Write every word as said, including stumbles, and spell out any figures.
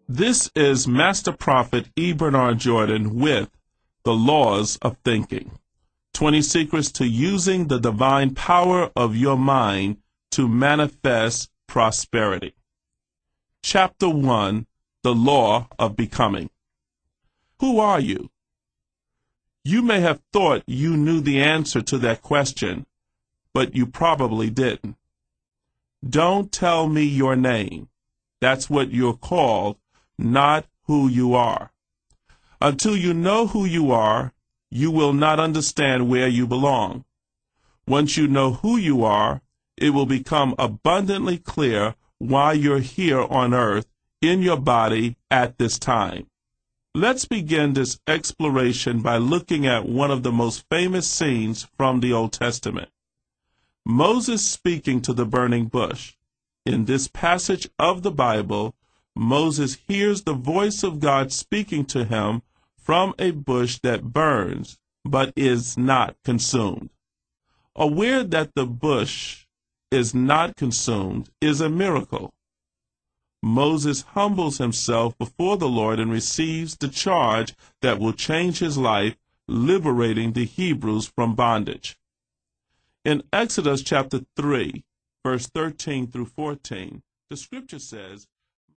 This is Master Prophet E. Bernard Jordan with The Laws of Thinking. twenty Secrets to Using the Divine Power of Your Mind to Manifest Prosperity. Chapter one, The Law of Becoming. Who are you? You may have thought you knew the answer to that question, but you probably didn't. Don't tell me your name. That's what you're called, not who you are. Until you know who you are, you will not understand where you belong. Once you know who you are, it will become abundantly clear why you're here on earth in your body at this time. Let's begin this exploration by looking at one of the most famous scenes from the Old Testament. Moses speaking to the burning bush. In this passage of the Bible, Moses hears the voice of God speaking to him from a bush that burns but is not consumed. Aware that the bush is not consumed is a miracle. Moses humbles himself before the Lord and receives the charge that will change his life, liberating the Hebrews from bondage. In Exodus chapter three, verse thirteen through fourteen, the scripture says,